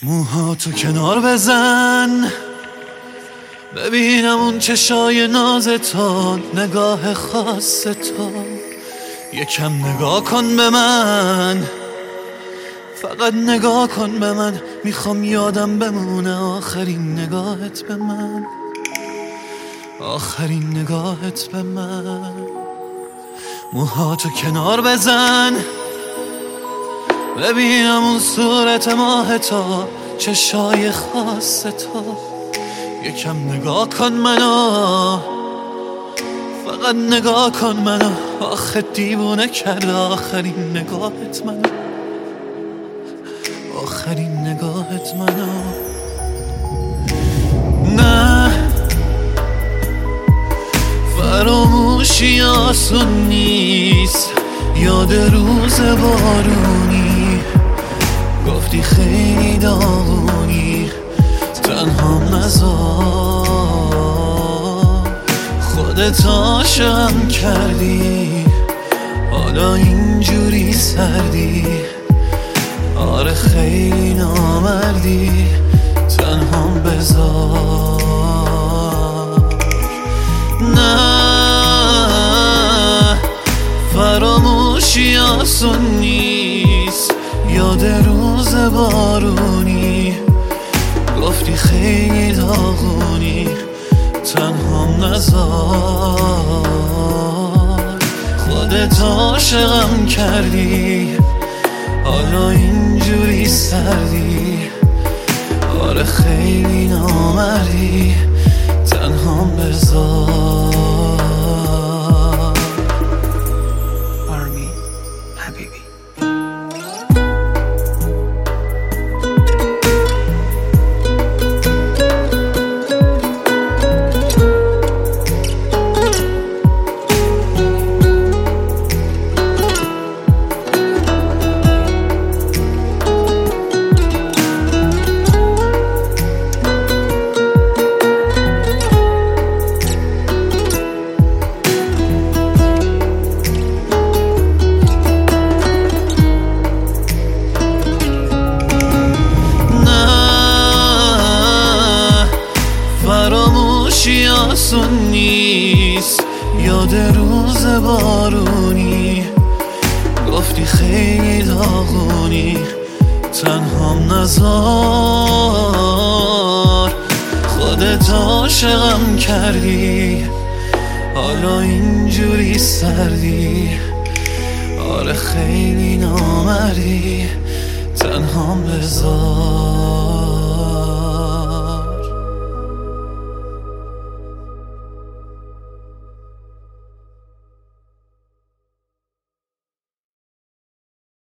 موهاتو کنار بزن، ببینم اون چشای ناز تو، نگاه خاص تو. یکم نگاه کن به من، فقط نگاه کن به من. میخوام یادم بمونه آخرین نگاهت به من، آخرین نگاهت به من. موهاتو کنار بزن، ببینم اون صورت ماه تو، چشای خاص تو. یکم نگاه کن منو، فقط نگاه کن منو. آخه دیوونه کرده آخرین نگاهت منو، آخرین نگاهت منو. نه فراموشی آسون نیست، یاد روز بارونی گفتی خیلی داغونی، تنها نذار. خودت عاشقم کردی، حالا اینجوری سردی. آره خیلی نامردی، تنها بذار. نه فراموشی آسون نیست، یاد روز بارونی گفتی خیلی داغونی، تنها نذار. خودت عاشقم کردی، حالا اینجوری سردی. آره خیلی نامردی، تنها بذار. آرمین حبیبی. فراموشی آسون نیست، یاد روز بارونی گفتی خیلی داغونی، تنها نذار. خودت عاشقم کردی، حالا اینجوری سردی. آره خیلی نامردی، تنها بذار.